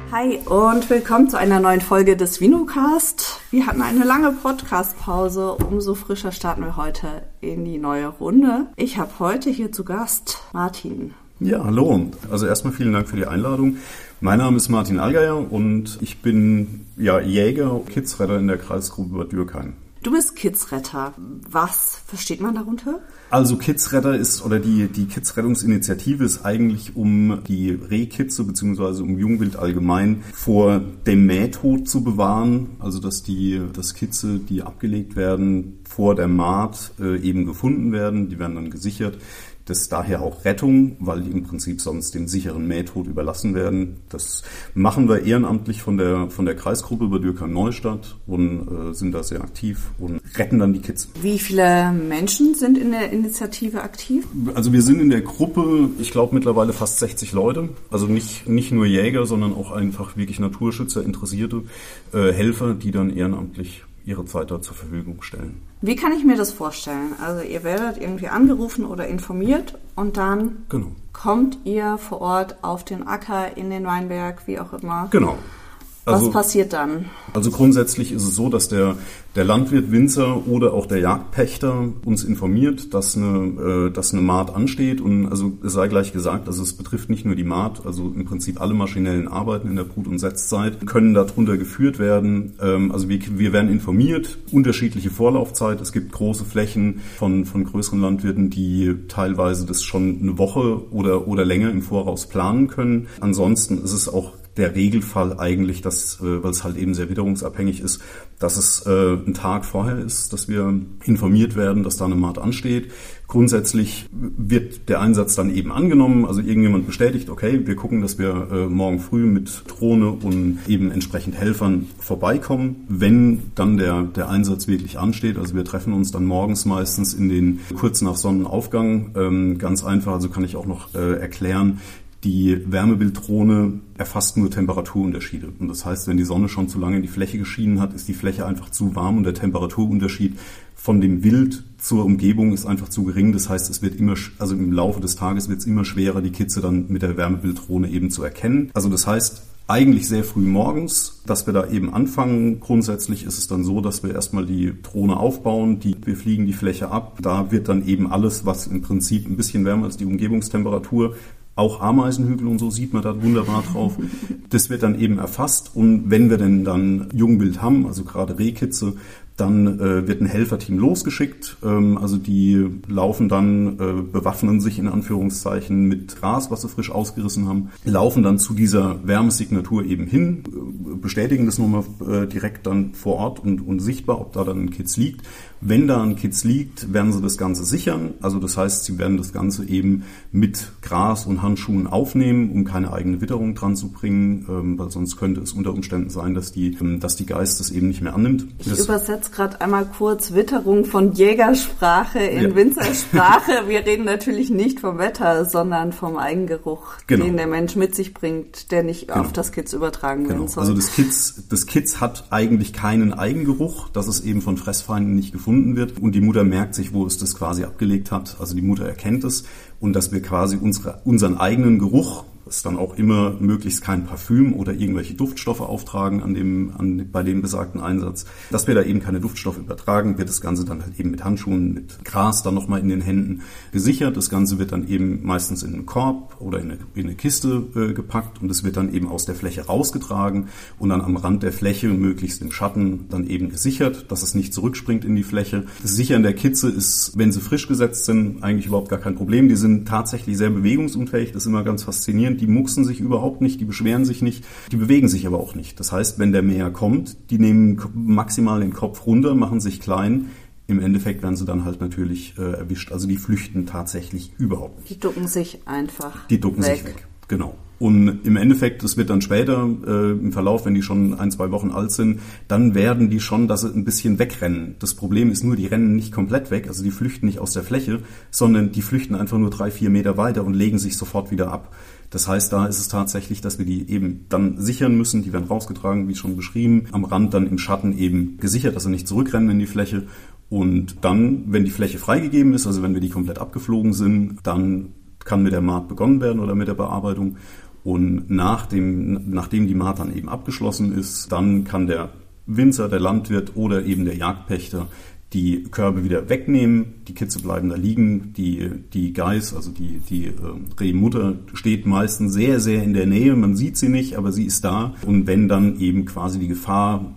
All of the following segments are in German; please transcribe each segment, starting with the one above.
Hi und willkommen zu einer neuen Folge des Vinocast. Wir hatten eine lange Podcast-Pause, umso frischer starten wir heute in die neue Runde. Ich habe heute hier zu Gast Martin. Ja, hallo. Also erstmal vielen Dank für die Einladung. Mein Name ist Martin Allgeier und ich bin Jäger, Kidsretter in der Kreisgruppe Bad Dürkheim. Du bist Kidsretter. Was versteht man darunter? Also Kidsretter ist, oder die Kidsrettungsinitiative ist eigentlich, um die Rehkitze bzw. um Jungwild allgemein vor dem Mähtod zu bewahren. Also dass Kitze, die abgelegt werden, vor der Maat eben gefunden werden. Die werden dann gesichert. Das ist daher auch Rettung, weil die im Prinzip sonst dem sicheren Mähtod überlassen werden. Das machen wir ehrenamtlich von der Kreisgruppe Bad Dürkheim-Neustadt und sind da sehr aktiv und retten dann die Kids. Wie viele Menschen sind in der Initiative aktiv? Also wir sind in der Gruppe, ich glaube mittlerweile fast 60 Leute. Also nicht nur Jäger, sondern auch einfach wirklich Naturschützer, Interessierte, Helfer, die dann ehrenamtlich ihre Zeit da zur Verfügung stellen. Wie kann ich mir das vorstellen? Also ihr werdet irgendwie angerufen oder informiert und dann kommt ihr vor Ort auf den Acker, in den Weinberg, wie auch immer. Genau. Was passiert dann? Also grundsätzlich ist es so, dass der Landwirt, Winzer oder auch der Jagdpächter uns informiert, dass eine Maat ansteht. Und also es sei gleich gesagt, also es betrifft nicht nur die Maat, also im Prinzip alle maschinellen Arbeiten in der Brut- und Setzzeit können darunter geführt werden. Also wir werden informiert, unterschiedliche Vorlaufzeit. Es gibt große Flächen von größeren Landwirten, die teilweise das schon eine Woche oder länger im Voraus planen können. Ansonsten ist es auch der Regelfall eigentlich, weil es halt eben sehr witterungsabhängig ist, dass es ein Tag vorher ist, dass wir informiert werden, dass da eine Maat ansteht. Grundsätzlich wird der Einsatz dann eben angenommen, also irgendjemand bestätigt, okay, wir gucken, dass wir morgen früh mit Drohne und eben entsprechend Helfern vorbeikommen. Wenn dann der Einsatz wirklich ansteht, also wir treffen uns dann morgens meistens kurz nach Sonnenaufgang, ganz einfach, also kann ich auch noch erklären, die Wärmebilddrohne erfasst nur Temperaturunterschiede. Und das heißt, wenn die Sonne schon zu lange in die Fläche geschienen hat, ist die Fläche einfach zu warm und der Temperaturunterschied von dem Wild zur Umgebung ist einfach zu gering. Das heißt, es wird im Laufe des Tages wird es immer schwerer, die Kitze dann mit der Wärmebilddrohne eben zu erkennen. Also das heißt, eigentlich sehr früh morgens, dass wir da eben anfangen. Grundsätzlich ist es dann so, dass wir erstmal die Drohne aufbauen, wir fliegen die Fläche ab. Da wird dann eben alles, was im Prinzip ein bisschen wärmer als die Umgebungstemperatur, auch Ameisenhügel und so sieht man da wunderbar drauf. Das wird dann eben erfasst und wenn wir denn dann Jungwild haben, also gerade Rehkitze, dann wird ein Helferteam losgeschickt. Also die laufen dann, bewaffnen sich in Anführungszeichen mit Gras, was sie frisch ausgerissen haben, laufen dann zu dieser Wärmesignatur eben hin, bestätigen das nochmal direkt dann vor Ort und sichtbar, ob da dann ein Kitz liegt. Wenn da ein Kitz liegt, werden sie das Ganze sichern. Also das heißt, sie werden das Ganze eben mit Gras und Handschuhen aufnehmen, um keine eigene Witterung dran zu bringen, weil sonst könnte es unter Umständen sein, dass die Geist das eben nicht mehr annimmt. Ich übersetze gerade einmal kurz Witterung von Jägersprache in Winzersprache. Wir reden natürlich nicht vom Wetter, sondern vom Eigengeruch, den der Mensch mit sich bringt, der nicht auf das Kitz übertragen werden soll. Also das Kitz hat eigentlich keinen Eigengeruch, dass es eben von Fressfeinden nicht gefunden wird. Und die Mutter merkt sich, wo es das quasi abgelegt hat. Also die Mutter erkennt es und dass wir quasi unseren eigenen Geruch, das ist dann auch immer möglichst kein Parfüm oder irgendwelche Duftstoffe auftragen bei dem besagten Einsatz. Dass wir da eben keine Duftstoffe übertragen, wird das Ganze dann halt eben mit Handschuhen, mit Gras dann nochmal in den Händen gesichert. Das Ganze wird dann eben meistens in einen Korb oder in eine Kiste gepackt und es wird dann eben aus der Fläche rausgetragen und dann am Rand der Fläche, möglichst im Schatten, dann eben gesichert, dass es nicht zurückspringt in die Fläche. Das Sichern der Kitze ist, wenn sie frisch gesetzt sind, eigentlich überhaupt gar kein Problem. Die sind tatsächlich sehr bewegungsunfähig, das ist immer ganz faszinierend. Die mucksen sich überhaupt nicht, die beschweren sich nicht, die bewegen sich aber auch nicht. Das heißt, wenn der Mäher kommt, die nehmen maximal den Kopf runter, machen sich klein. Im Endeffekt werden sie dann halt natürlich erwischt. Also die flüchten tatsächlich überhaupt nicht. Die ducken sich einfach Die ducken sich weg, genau. Und im Endeffekt, das wird dann später im Verlauf, wenn die schon 1-2 Wochen alt sind, dann werden die schon, dass sie ein bisschen wegrennen. Das Problem ist nur, die rennen nicht komplett weg, also die flüchten nicht aus der Fläche, sondern die flüchten einfach nur 3-4 Meter weiter und legen sich sofort wieder ab. Das heißt, da ist es tatsächlich, dass wir die eben dann sichern müssen. Die werden rausgetragen, wie schon beschrieben, am Rand dann im Schatten eben gesichert, dass sie nicht zurückrennen in die Fläche. Und dann, wenn die Fläche freigegeben ist, also wenn wir die komplett abgeflogen sind, dann kann mit der Maat begonnen werden oder mit der Bearbeitung. Und nachdem die Mahd dann eben abgeschlossen ist, dann kann der Winzer, der Landwirt oder eben der Jagdpächter die Körbe wieder wegnehmen, die Kitze bleiben da liegen, die Geiß, also die Rehmutter steht meistens sehr, sehr in der Nähe, man sieht sie nicht, aber sie ist da. Und wenn dann eben quasi die Gefahr,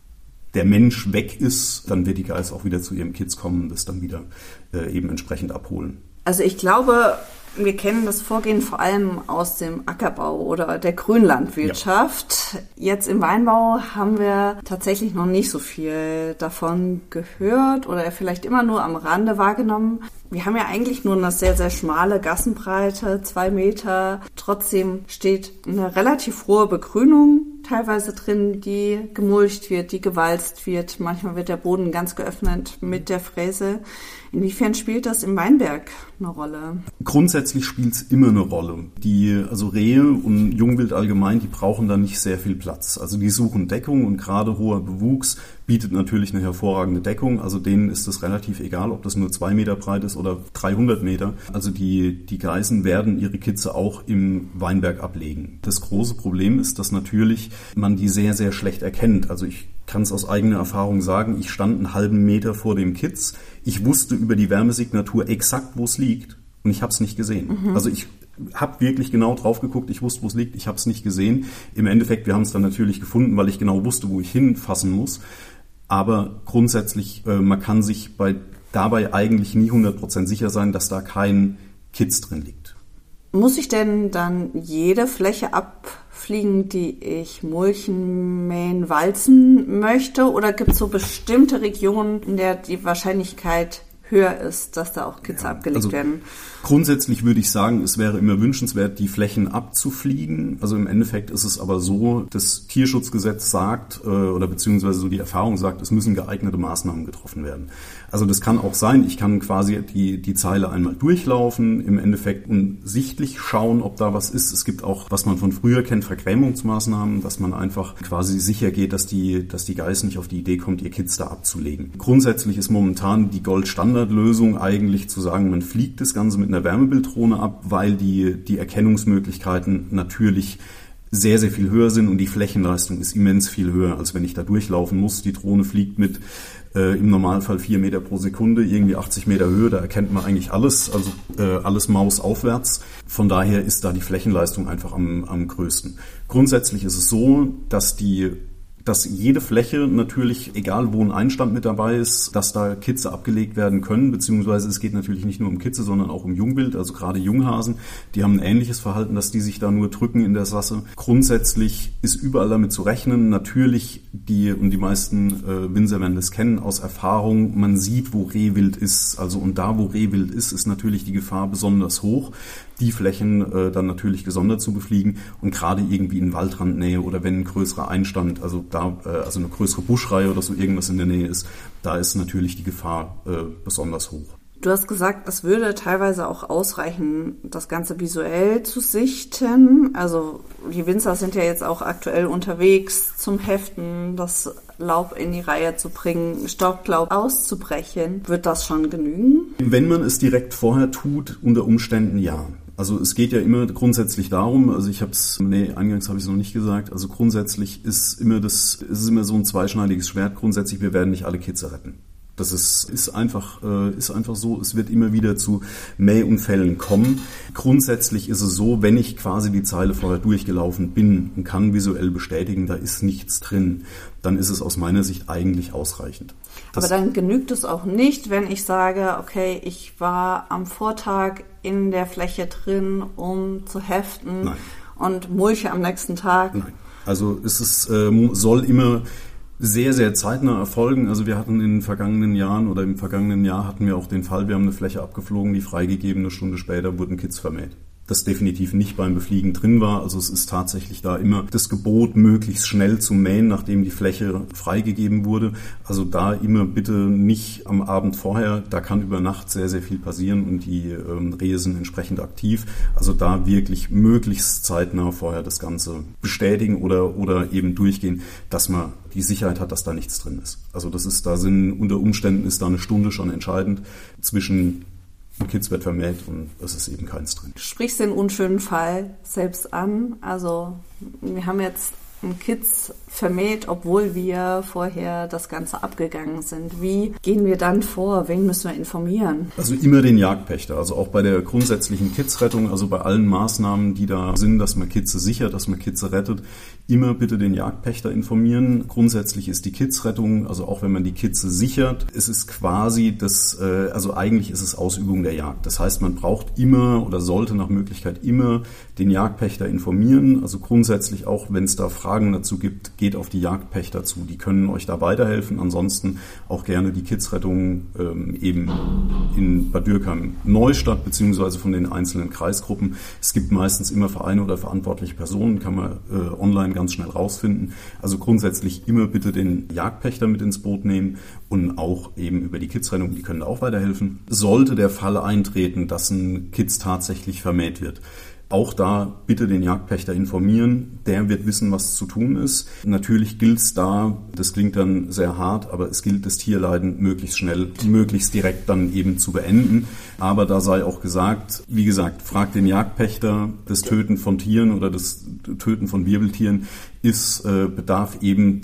der Mensch weg ist, dann wird die Geiß auch wieder zu ihrem Kitz kommen und das dann wieder eben entsprechend abholen. Also ich glaube, wir kennen das Vorgehen vor allem aus dem Ackerbau oder der Grünlandwirtschaft. Ja. Jetzt im Weinbau haben wir tatsächlich noch nicht so viel davon gehört oder vielleicht immer nur am Rande wahrgenommen. Wir haben ja eigentlich nur eine sehr, sehr schmale Gassenbreite, 2 Meter. Trotzdem steht eine relativ hohe Begrünung teilweise drin, die gemulcht wird, die gewalzt wird. Manchmal wird der Boden ganz geöffnet mit der Fräse. Inwiefern spielt das im Weinberg eine Rolle? Grundsätzlich spielt es immer eine Rolle. Also Rehe und Jungwild allgemein, die brauchen da nicht sehr viel Platz. Also die suchen Deckung und gerade hoher Bewuchs bietet natürlich eine hervorragende Deckung. Also denen ist es relativ egal, ob das nur 2 Meter breit ist oder 300 Meter. Also die Geißen werden ihre Kitze auch im Weinberg ablegen. Das große Problem ist, dass natürlich man die sehr, sehr schlecht erkennt. Also ich kann es aus eigener Erfahrung sagen, ich stand einen halben Meter vor dem Kitz. Ich wusste über die Wärmesignatur exakt, wo es liegt und ich habe es nicht gesehen. Mhm. Also ich habe wirklich genau drauf geguckt, ich wusste, wo es liegt, ich habe es nicht gesehen. Im Endeffekt, wir haben es dann natürlich gefunden, weil ich genau wusste, wo ich hinfassen muss. Aber grundsätzlich, man kann sich dabei eigentlich nie 100% sicher sein, dass da kein Kitz drin liegt. Muss ich denn dann jede Fläche abfliegen, die ich mulchen, mähen, walzen möchte? Oder gibt es so bestimmte Regionen, in der die Wahrscheinlichkeit höher ist, dass da auch Kitze abgelegt werden? Grundsätzlich würde ich sagen, es wäre immer wünschenswert, die Flächen abzufliegen. Also im Endeffekt ist es aber so, das Tierschutzgesetz sagt, oder beziehungsweise so die Erfahrung sagt, es müssen geeignete Maßnahmen getroffen werden. Also das kann auch sein, ich kann quasi die Zeile einmal durchlaufen, im Endeffekt und sichtlich schauen, ob da was ist. Es gibt auch, was man von früher kennt, Vergrämungsmaßnahmen, dass man einfach quasi sicher geht, dass die Geiß nicht auf die Idee kommt, ihr Kitz da abzulegen. Grundsätzlich ist momentan die Goldstandardlösung eigentlich zu sagen, man fliegt das Ganze mit einer Wärmebilddrohne ab, weil die Erkennungsmöglichkeiten natürlich sehr, sehr viel höher sind und die Flächenleistung ist immens viel höher, als wenn ich da durchlaufen muss. Die Drohne fliegt mit im Normalfall 4 Meter pro Sekunde, irgendwie 80 Meter Höhe, da erkennt man eigentlich alles, also alles mausaufwärts. Von daher ist da die Flächenleistung einfach am größten. Grundsätzlich ist es so, dass jede Fläche natürlich, egal wo ein Einstand mit dabei ist, dass da Kitze abgelegt werden können, beziehungsweise es geht natürlich nicht nur um Kitze, sondern auch um Jungwild, also gerade Junghasen, die haben ein ähnliches Verhalten, dass die sich da nur drücken in der Sasse. Grundsätzlich ist überall damit zu rechnen, natürlich die meisten Winzer werden das kennen aus Erfahrung, man sieht, wo Rehwild ist, also und da, wo Rehwild ist natürlich die Gefahr besonders hoch, die Flächen dann natürlich gesondert zu befliegen und gerade irgendwie in Waldrandnähe oder wenn ein größerer Einstand, also eine größere Buschreihe oder so irgendwas in der Nähe ist, da ist natürlich die Gefahr besonders hoch. Du hast gesagt, es würde teilweise auch ausreichen, das Ganze visuell zu sichten. Also die Winzer sind ja jetzt auch aktuell unterwegs zum Heften, das Laub in die Reihe zu bringen, Staubblatt auszubrechen. Wird das schon genügen? Wenn man es direkt vorher tut, unter Umständen ja. Also es geht ja immer grundsätzlich darum, also eingangs habe ich es noch nicht gesagt, also grundsätzlich ist immer so ein zweischneidiges Schwert. Grundsätzlich, wir werden nicht alle Kitze retten. Das ist einfach so, es wird immer wieder zu Mähunfällen kommen. Grundsätzlich ist es so, wenn ich quasi die Zeile vorher durchgelaufen bin und kann visuell bestätigen, da ist nichts drin, dann ist es aus meiner Sicht eigentlich ausreichend. Aber dann genügt es auch nicht, wenn ich sage, okay, ich war am Vortag in der Fläche drin, um zu heften. Nein. Und mulche am nächsten Tag. Nein, also soll immer sehr, sehr zeitnah erfolgen. Also wir hatten im vergangenen Jahr hatten wir auch den Fall, wir haben eine Fläche abgeflogen, die freigegeben, eine Stunde später wurden Kitz vermäht. Das definitiv nicht beim Befliegen drin war. Also es ist tatsächlich da immer das Gebot, möglichst schnell zu mähen, nachdem die Fläche freigegeben wurde. Also da immer bitte nicht am Abend vorher, da kann über Nacht sehr, sehr viel passieren und die Rehe sind entsprechend aktiv. Also da wirklich möglichst zeitnah vorher das Ganze bestätigen oder eben durchgehen, dass man die Sicherheit hat, dass da nichts drin ist. Also unter Umständen ist da eine Stunde schon entscheidend zwischen ein Kitz wird vermäht und es ist eben keins drin. Du sprichst den unschönen Fall selbst an. Also wir haben jetzt einen Kitz vermäht, obwohl wir vorher das Ganze abgegangen sind. Wie gehen wir dann vor? Wen müssen wir informieren? Also immer den Jagdpächter. Also auch bei der grundsätzlichen Kitzrettung, also bei allen Maßnahmen, die da sind, dass man Kitze sichert, dass man Kitze rettet, immer bitte den Jagdpächter informieren. Grundsätzlich ist die Kitzrettung, also auch wenn man die Kitze sichert, ist es quasi also eigentlich ist es Ausübung der Jagd. Das heißt, man braucht immer oder sollte nach Möglichkeit immer den Jagdpächter informieren. Also grundsätzlich auch, wenn es da Fragen dazu gibt, geht auf die Jagdpächter zu. Die können euch da weiterhelfen. Ansonsten auch gerne die Kitzrettung eben in Bad Dürkheim-Neustadt beziehungsweise von den einzelnen Kreisgruppen. Es gibt meistens immer Vereine oder verantwortliche Personen, kann man online ganz schnell rausfinden. Also grundsätzlich immer bitte den Jagdpächter mit ins Boot nehmen und auch eben über die Kitzrettung, die können da auch weiterhelfen. Sollte der Fall eintreten, dass ein Kitz tatsächlich vermäht wird, auch da bitte den Jagdpächter informieren, der wird wissen, was zu tun ist. Natürlich gilt es da, das klingt dann sehr hart, aber es gilt, das Tierleiden möglichst schnell, möglichst direkt dann eben zu beenden. Aber da sei auch gesagt, wie gesagt, fragt den Jagdpächter, das Töten von Tieren oder das Töten von Wirbeltieren bedarf eben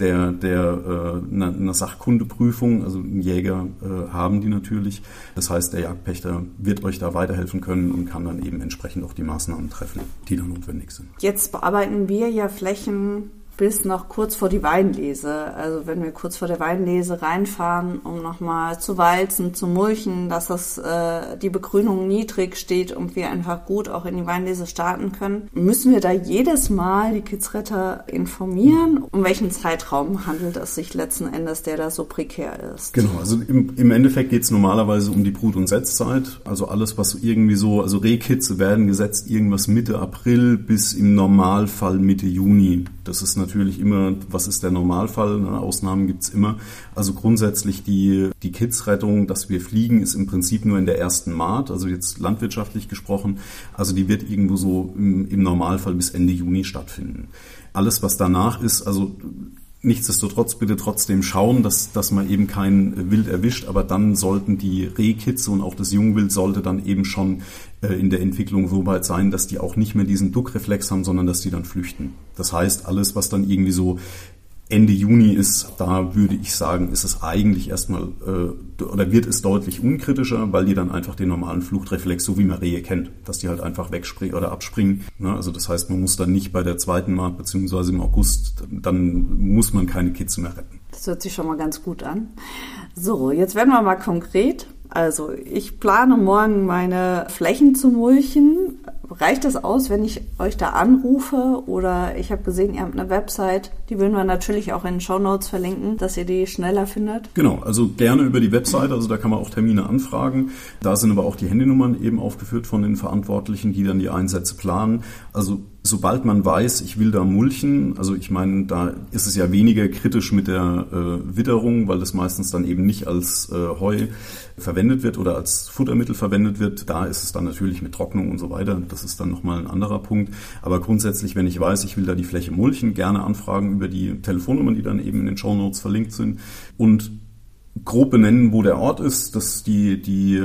einer Sachkundeprüfung, also einen Jäger haben die natürlich. Das heißt, der Jagdpächter wird euch da weiterhelfen können und kann dann eben entsprechend auch die Maßnahmen treffen, die da notwendig sind. Jetzt bearbeiten wir ja Flächen bis noch kurz vor die Weinlese. Also wenn wir kurz vor der Weinlese reinfahren, um nochmal zu walzen, zu mulchen, dass die Begrünung niedrig steht und wir einfach gut auch in die Weinlese starten können, müssen wir da jedes Mal die Kitzretter informieren? Um welchen Zeitraum handelt es sich letzten Endes, der da so prekär ist? Genau, also im Endeffekt geht es normalerweise um die Brut- und Setzzeit. Also alles, was irgendwie so, also Rehkitze werden gesetzt irgendwas Mitte April bis im Normalfall Mitte Juni. Das ist natürlich immer, was ist der Normalfall? Ne? Ausnahmen gibt's immer. Also grundsätzlich die Kitzrettung, dass wir fliegen, ist im Prinzip nur in der ersten Maat, also jetzt landwirtschaftlich gesprochen. Also die wird irgendwo so im Normalfall bis Ende Juni stattfinden. Alles, was danach ist, also nichtsdestotrotz bitte trotzdem schauen, dass man eben kein Wild erwischt, aber dann sollten die Rehkitze und auch das Jungwild sollte dann eben schon in der Entwicklung so weit sein, dass die auch nicht mehr diesen Duckreflex haben, sondern dass die dann flüchten. Das heißt, alles, was dann irgendwie so Ende Juni ist, da würde ich sagen, ist es eigentlich erstmal oder wird es deutlich unkritischer, weil die dann einfach den normalen Fluchtreflex, so wie man Rehe kennt, dass die halt einfach wegspringen oder abspringen. Ne? Also das heißt, man muss dann nicht bei der zweiten Maat beziehungsweise im August, dann muss man keine Kitze mehr retten. Das hört sich schon mal ganz gut an. So, jetzt werden wir mal konkret. Also ich plane morgen meine Flächen zu mulchen. Reicht das aus, wenn ich euch da anrufe? Oder ich habe gesehen, ihr habt eine Website, die würden wir natürlich auch in den Shownotes verlinken, dass ihr die schneller findet. Genau, also gerne über die Website, also da kann man auch Termine anfragen. Da sind aber auch die Handynummern eben aufgeführt von den Verantwortlichen, die dann die Einsätze planen. Also sobald man weiß, ich will da mulchen, also ich meine, da ist es ja weniger kritisch mit der Witterung, weil das meistens dann eben nicht als Heu verwendet wird oder als Futtermittel verwendet wird. Da ist es dann natürlich mit Trocknung und so weiter. Das ist dann nochmal ein anderer Punkt. Aber grundsätzlich, wenn ich weiß, ich will da die Fläche mulchen, gerne anfragen über die Telefonnummern, die dann eben in den Shownotes verlinkt sind und grob benennen, wo der Ort ist, dass die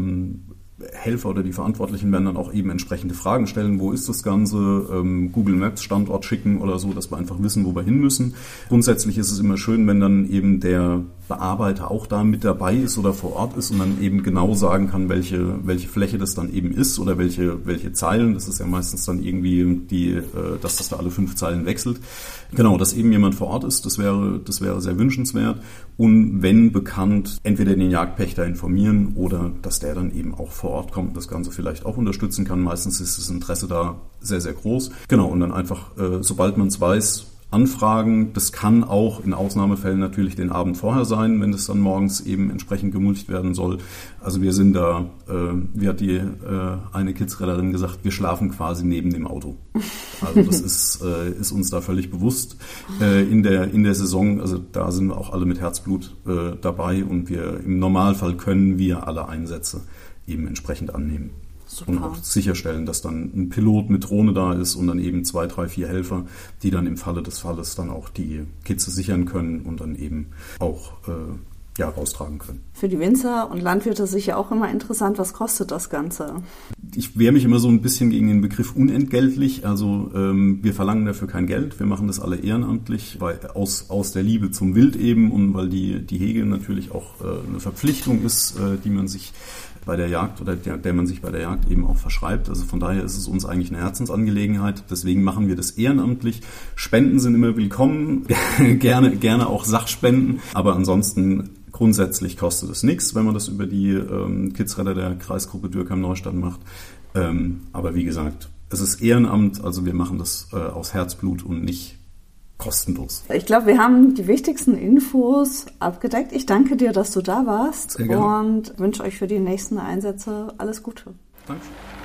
Helfer oder die Verantwortlichen werden dann auch eben entsprechende Fragen stellen. Wo ist das Ganze? Google Maps Standort schicken oder so, dass wir einfach wissen, wo wir hin müssen. Grundsätzlich ist es immer schön, wenn dann eben der Bearbeiter auch da mit dabei ist oder vor Ort ist und dann eben genau sagen kann, welche Fläche das dann eben ist oder welche Zeilen. Das ist ja meistens dann irgendwie dass das da alle 5 Zeilen wechselt. Genau, dass eben jemand vor Ort ist, das wäre sehr wünschenswert. Und wenn bekannt, entweder den Jagdpächter informieren oder dass der dann eben auch vor Ort kommt und das Ganze vielleicht auch unterstützen kann. Meistens ist das Interesse da sehr, sehr groß. Genau, und dann einfach, sobald man es weiß, anfragen. Das kann auch in Ausnahmefällen natürlich den Abend vorher sein, wenn es dann morgens eben entsprechend gemulcht werden soll. Also wir sind da, wie hat eine Kitzretterin gesagt, wir schlafen quasi neben dem Auto. Also das ist uns da völlig bewusst. In der Saison, also da sind wir auch alle mit Herzblut dabei und im Normalfall können wir alle Einsätze eben entsprechend annehmen. Super. Und auch sicherstellen, dass dann ein Pilot mit Drohne da ist und dann eben 2, 3, 4 Helfer, die dann im Falle des Falles dann auch die Kitze sichern können und dann eben auch raustragen können. Für die Winzer und Landwirte sicher auch immer interessant, was kostet das Ganze? Ich wehre mich immer so ein bisschen gegen den Begriff unentgeltlich. Also wir verlangen dafür kein Geld, wir machen das alle ehrenamtlich, aus der Liebe zum Wild eben und weil die Hege natürlich auch eine Verpflichtung ist, die man sich bei der Jagd oder der man sich bei der Jagd eben auch verschreibt. Also von daher ist es uns eigentlich eine Herzensangelegenheit. Deswegen machen wir das ehrenamtlich. Spenden sind immer willkommen, gerne auch Sachspenden. Aber ansonsten grundsätzlich kostet es nichts, wenn man das über die Kidsretter der Kreisgruppe Dürkheim-Neustadt macht. Aber wie gesagt, es ist Ehrenamt, also wir machen das aus Herzblut und nicht kostenlos. Ich glaube, wir haben die wichtigsten Infos abgedeckt. Ich danke dir, dass du da warst und wünsche euch für die nächsten Einsätze alles Gute. Danke.